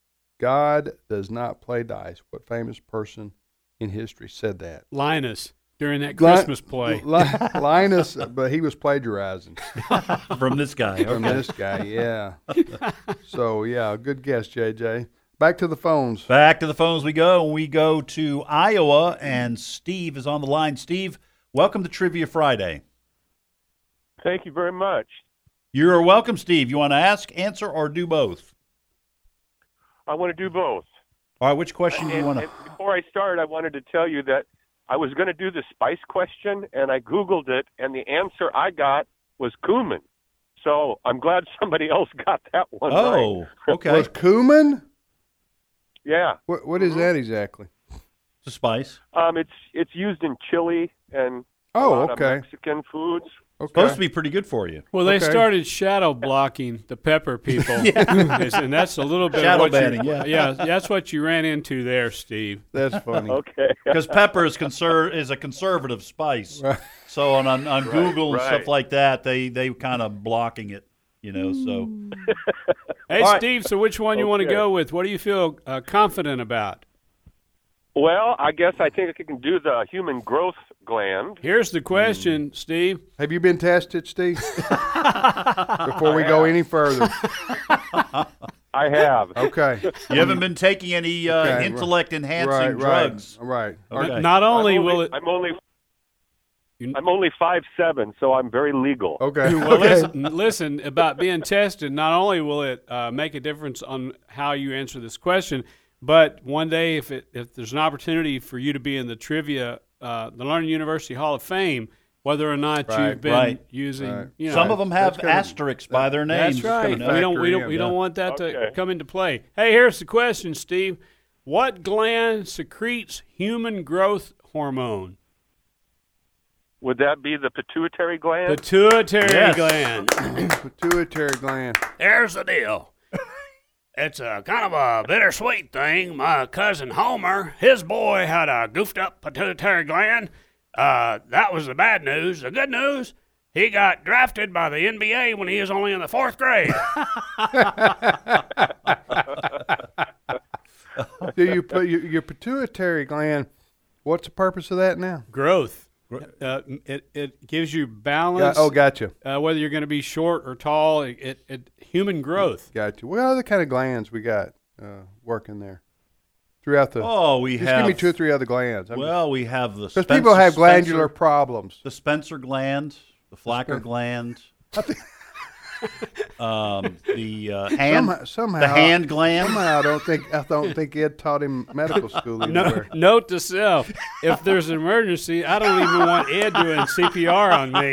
God does not play dice. What famous person in history said that? Linus during that Li- Christmas play. Li- Linus, but he was plagiarizing From this guy. from Okay. this guy. Yeah. So yeah, good guess, J J. Back to the phones. Back to the phones we go. We go to Iowa, and Steve is on the line. Steve, welcome to Trivia Friday. Thank you very much. You're welcome, Steve. You want to ask, answer, or do both? I want to do both. All right, which question do you And- want to? and before I start, I wanted to tell you that I was going to do the spice question, and I Googled it, and the answer I got was cumin. So I'm glad somebody else got that one right. Oh, okay. Was cumin? Yeah. What What is that exactly? It's a spice. Um, it's it's used in chili and Oh, a lot okay. of Mexican foods. Okay. Supposed to be pretty good for you. Well, they Okay. started shadow blocking the pepper people, and that's a little bit Shadow of what banning, you, yeah. yeah, that's what you ran into there, Steve. That's funny. Okay. Because pepper is conser- is a conservative spice. Right. So on on, on Right, Google and right. stuff like that, they they kind of blocking it, you know. So Hey, All right. Steve. So which one you want to Okay. go with? What do you feel uh, confident about? Well, I guess I think I can do the human growth gland. Here's the question, Steve. Have you been tested, Steve? Before we go any further. I have. Okay. you haven't been taking any uh, Okay, intellect enhancing right, drugs. Right. Right. Okay. Not only I'm will only, it. I'm only You- I'm only five seven, so I'm very legal. Okay. Well, okay. listen, listen, about being tested, not only will it uh, make a difference on how you answer this question, but one day if it, if there's an opportunity for you to be in the trivia, uh, the Learning University Hall of Fame, whether or not Right, you've been right. using, Right. you know, Some of them have That's gonna- asterisks by their names. that's right. you know. We don't, we don't, factor we in, don't yeah. want that to Okay. come into play. Hey, here's the question, Steve: what gland secretes human growth hormone? Would that be the pituitary gland? Pituitary Yes. gland. Pituitary gland. Here's the deal. It's a kind of a bittersweet thing. My cousin Homer, his boy had a goofed up pituitary gland. Uh, that was the bad news. The good news, he got drafted by the N B A when he was only in the fourth grade. Do you put your, your pituitary gland? What's the purpose of that now? Growth. Uh, it, it gives you Got, balance. oh, gotcha. Uh, whether you're going to be short or tall, it, it, it human growth. Gotcha. What other kind of glands we got uh, working there? throughout the. Oh, we just have. give me two or three other glands. I'm well, we have the. Because people have glandular Spencer, problems. The Spencer gland, the Flacker Spen- gland. um, the uh, hand, somehow, somehow, the hand gland. Somehow, I don't think I don't think Ed taught him medical school no, note to self: if there's an emergency, I don't even want Ed doing C P R on me.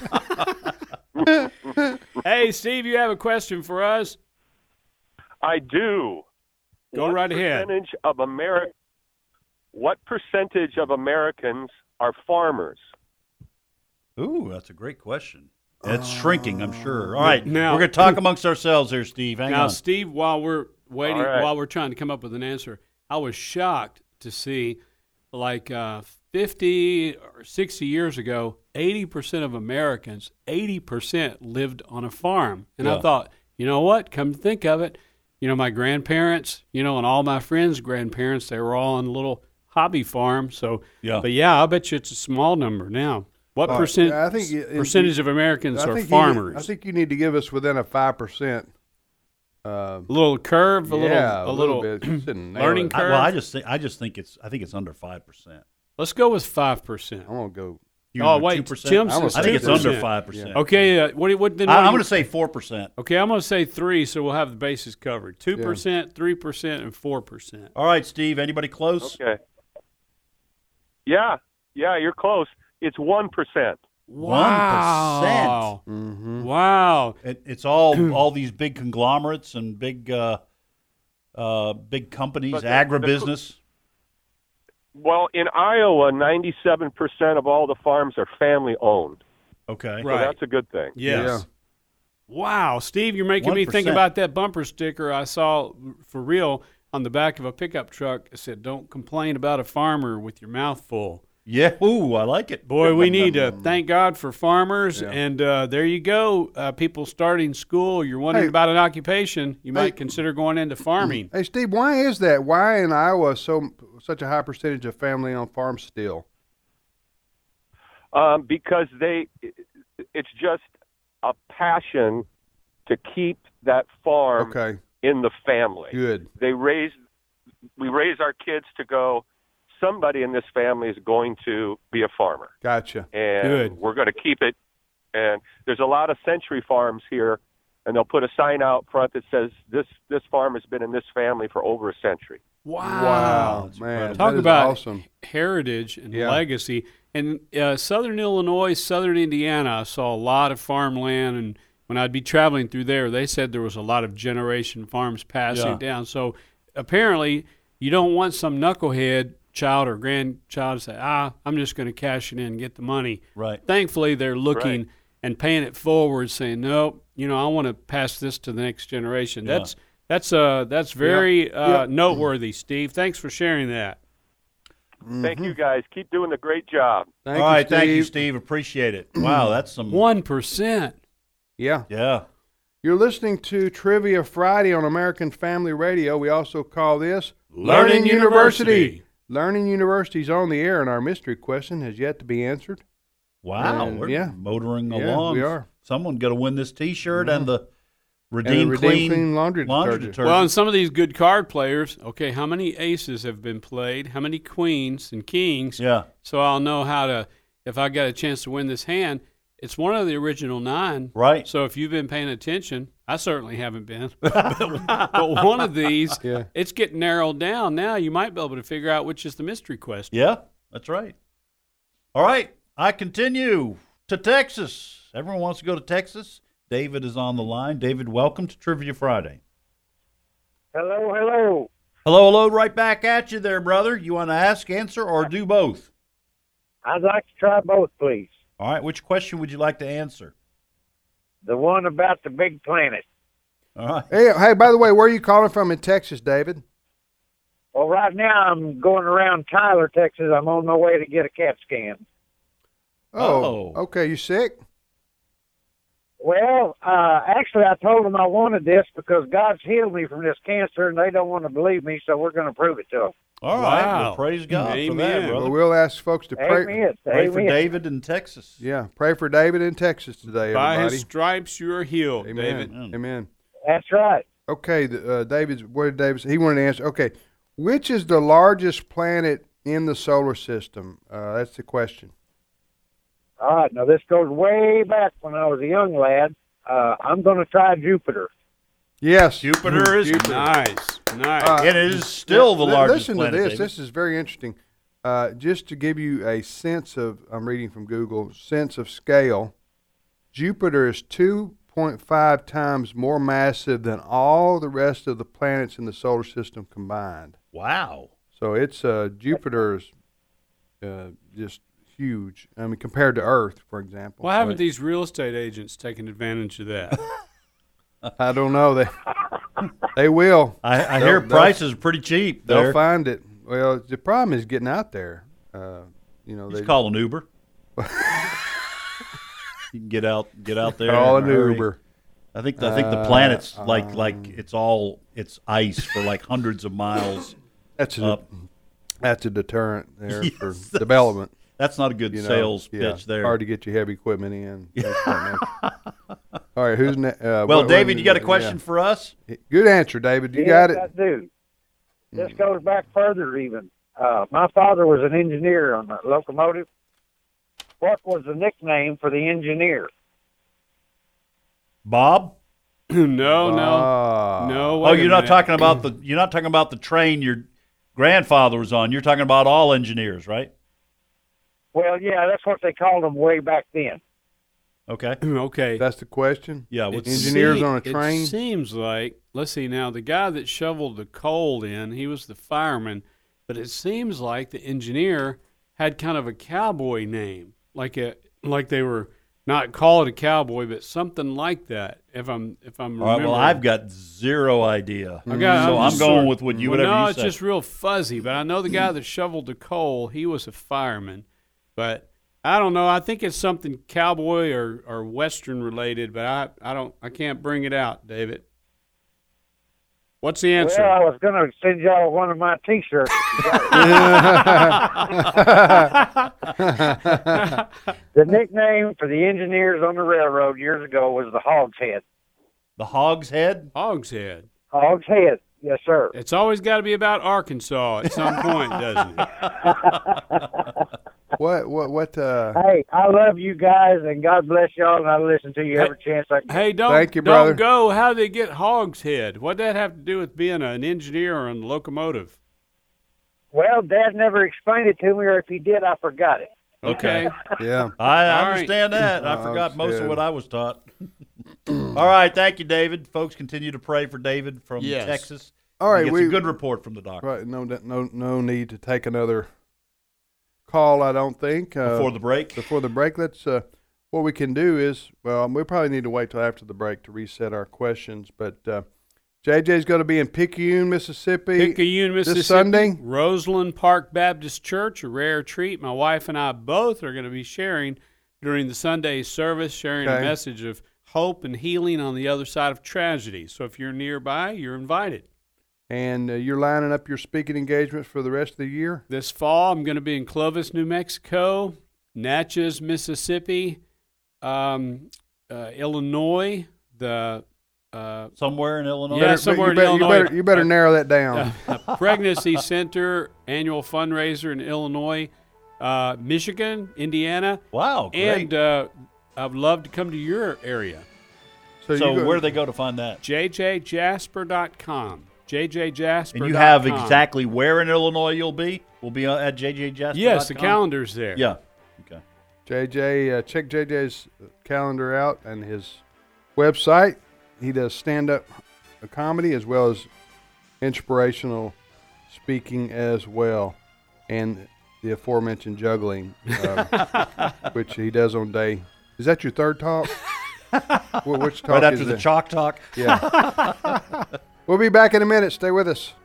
Hey, Steve, you have a question for us? I do. Go what right ahead. Percentage of Ameri- what percentage of Americans are farmers? Ooh, that's a great question. It's uh, shrinking, I'm sure. All right, now we're going to talk amongst ourselves here, Steve. Hang now, on. Steve, while we're waiting, right. while we're trying to come up with an answer, I was shocked to see, like uh, fifty or sixty years ago, eighty percent of Americans, eighty percent lived on a farm. And yeah. I thought, you know what? Come to think of it, you know, my grandparents, you know, and all my friends' grandparents, they were all on little hobby farms. So, yeah. But yeah, I bet you it's a small number now. What uh, percent, yeah, I think you, percentage you, of Americans I are think farmers? You, I think you need to give us within a five percent. Uh, a little curve, a yeah, little, a, a little, little bit. learning curve. I, well, I just think I just think it's I think it's under five percent. Let's go with five percent. I'm gonna go. You oh wait, two percent? Tim I says think two percent. it's under five percent. Yeah. Okay, uh, what? What? Then what I, I'm going to say four percent. Okay, I'm going to say three, so we'll have the bases covered: two percent, three percent, and four percent. All right, Steve. Anybody close? Okay. Yeah, yeah, you're close. It's one percent. Wow. One percent. Mm-hmm. Wow. It, it's all all these big conglomerates and big uh, uh, big companies, But the- agribusiness. Well, in Iowa, ninety-seven percent of all the farms are family-owned. Okay. So Right. that's a good thing. Yes. Yeah. Wow, Steve, you're making me think one percent. about that bumper sticker I saw for real on the back of a pickup truck. It said, "Don't complain about a farmer with your mouth full." Yeah. Ooh, I like it. Boy, we need to thank God for farmers. Yeah. And uh, there you go. Uh, people starting school. You're wondering Hey. about an occupation. You Hey. might consider going into farming. Hey, Steve, why is that? Why in Iowa so such a high percentage of family-owned farms still? Um, because they, it's just a passion to keep that farm Okay, in the family. good. They raise, we raise our kids to go, somebody in this family is going to be a farmer. Gotcha. And Good. we're going to keep it. And there's a lot of century farms here, and they'll put a sign out front that says, this, this farm has been in this family for over a century. Wow, That's man, incredible. Talk that is about awesome. heritage and Yeah. legacy. And uh, southern Illinois, southern Indiana, I saw a lot of farmland. And when I'd be traveling through there, they said there was a lot of generation farms passing Yeah. down. So apparently you don't want some knucklehead child or grandchild to say, ah, I'm just going to cash it in and get the money. Right. Thankfully, they're looking Right. and paying it forward, saying, no, you know, I want to pass this to the next generation. Yeah. That's that's uh that's very uh, Yeah. noteworthy, Steve. Thanks for sharing that. Thank you, guys. Keep doing a great job. Thank All you, right, Steve. thank you, Steve. Appreciate it. Wow, that's some. One percent. Yeah. Yeah. You're listening to Trivia Friday on American Family Radio. We also call this Learning University. Learning University's on the air, and our mystery question has yet to be answered. Wow, And, we're yeah. motoring Yeah, along. we are. Someone got to win this T-shirt Mhm. and the And Redeem, the Redeem Clean, Clean laundry detergent. detergent. Well, and some of these good card players, okay, how many aces have been played? How many queens and kings? Yeah. So I'll know how to, if I got a chance to win this hand, it's one of the original nine. Right. So if you've been paying attention, I certainly haven't been. But one of these, Yeah. it's getting narrowed down. Now you might be able to figure out which is the mystery question. Yeah, that's right. All right, I continue to Texas. Everyone wants to go to Texas. David is on the line. David, welcome to Trivia Friday. Hello, hello. Hello, hello, right back at you there, brother. You want to ask, answer, or do both? I'd like to try both, please. All right, which question would you like to answer? The one about the big planet. All right. Hey, hey, by the way, where are you calling from in Texas, David? Well, right now I'm going around Tyler, Texas. I'm on my way to get a CAT scan. Oh, okay. You sick? Well, uh, actually, I told them I wanted this because God's healed me from this cancer, and they don't want to believe me, so we're going to prove it to them. All right. Wow. Well, praise God for Amen. that, brother. Well, we'll ask folks to pray. Amen. Pray for Amen. David in Texas. Yeah, pray for David in Texas today, By everybody. his stripes you are healed, Amen. David. Amen. That's right. Okay, the, uh, David's. What did David? He wanted to answer. Okay, Which is the largest planet in the solar system? Uh, that's the question. All right, now this goes way back when I was a young lad. Uh, I'm going to try Jupiter. Yes. Jupiter is Jupiter. Nice, nice. Uh, it is still the li- largest Listen planet, to this. David. This is very interesting. Uh, just to give you a sense of, I'm reading from Google, sense of scale, Jupiter is two point five times more massive than all the rest of the planets in the solar system combined. Wow. So it's uh, Jupiter's uh, just huge. I mean, compared to Earth, for example. Why haven't But these real estate agents taken advantage of that? I don't know. They they will. I, I They'll- hear they'll- prices are pretty cheap They'll there. find it. Well, the problem is getting out there. Uh, you know, Just they call an Uber. You can get out, get out there. Call in a an hurry. Uber. I think I think the Uh, planet's like um, like it's all it's ice for like hundreds of miles. That's a, up. that's a deterrent there Yes, for that's- development. That's not a good You know, sales yeah, pitch there. Hard to get your heavy equipment in. Things like that. All right, who's next? Uh, Well, what- David, what- you got a yeah. question for us? Good answer, David. You yes, got it. I do. This goes back further even. Uh, my father was an engineer on a locomotive. What was the nickname for the engineer? Bob? no, no, Ah. no. Oh, wait a you're not minute. talking about the you're not talking about the train your grandfather was on. You're talking about all engineers, right? Well, yeah, that's what they called them way back then. Okay. Okay. That's the question. Yeah. It What's Engineers se- on a train? It seems like, let's see now, the guy that shoveled the coal in, he was the fireman, but it seems like the engineer had kind of a cowboy name, like a like they were not call it a cowboy, but something like that. If I'm if I'm all right, remembering. well, I've got zero idea. I got- so I'm I'm just going sort- with what you well, whatever no, you it's say. just real fuzzy. But I know the guy that shoveled the coal, he was a fireman. But I don't know. I think it's something cowboy or, or western related. But I, I don't I can't bring it out, David. What's the answer? Well, I was going to send y'all one of my T-shirts. The nickname for the engineers on the railroad years ago was the Hog's Head. The Hog's Head? Hog's Head. Hog's Head, yes, sir. It's always got to be about Arkansas at some point, doesn't it? What? What? What? Uh, Hey, I love you guys, and God bless y'all, and I listen to you every chance I get. Hey, don't Thank you, don't brother. go. How they get Hog's Head? What that have to do with being an engineer on a locomotive? Well, Dad never explained it to me, or if he did, I forgot it. Okay. yeah. I All understand that. I Hog's forgot most of Head. what I was taught. All right, thank you, David. Folks, continue to pray for David from Yes. Texas. All right, He gets we a good report from the doctor Right. No. No. No need to take another call. I don't think uh, before the break. Before the break, let's. Uh, what we can do is, well, we probably need to wait till after the break to reset our questions. But uh, J J's going to be in Picayune, Mississippi. Picayune, Mississippi. This Sunday. Roseland Park Baptist Church, a rare treat. My wife and I both are going to be sharing during the Sunday service, sharing a Okay. message of hope and healing on the other side of tragedy. So if you're nearby, you're invited. And uh, you're lining up your speaking engagements for the rest of the year? This fall, I'm going to be in Clovis, New Mexico, Natchez, Mississippi, um, uh, Illinois, the uh, somewhere in Illinois. Yeah, Better- somewhere you in better, you Illinois. better, you better narrow that down. Uh, Pregnancy Center annual fundraiser in Illinois, uh, Michigan, Indiana. Wow, great. And uh, I'd love to come to your area. So, So you go- where do they go to find that? j j jasper dot com. j j jasper dot com. And you have exactly where in Illinois you'll be? We'll be uh, at j j jasper dot com? Yes, the calendar's there. Yeah. Okay. J J, uh, check J J's calendar out and his website. He does stand-up comedy as well as inspirational speaking as well, and the aforementioned juggling, um, which he does on day. Is that your third talk? Wh- Which talk Right after is the that? chalk talk? Yeah. We'll be back in a minute. Stay with us.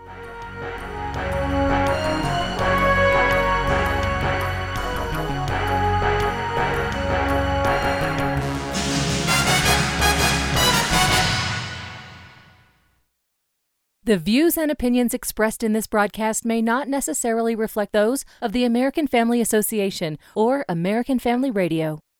The views and opinions expressed in this broadcast may not necessarily reflect those of the American Family Association or American Family Radio.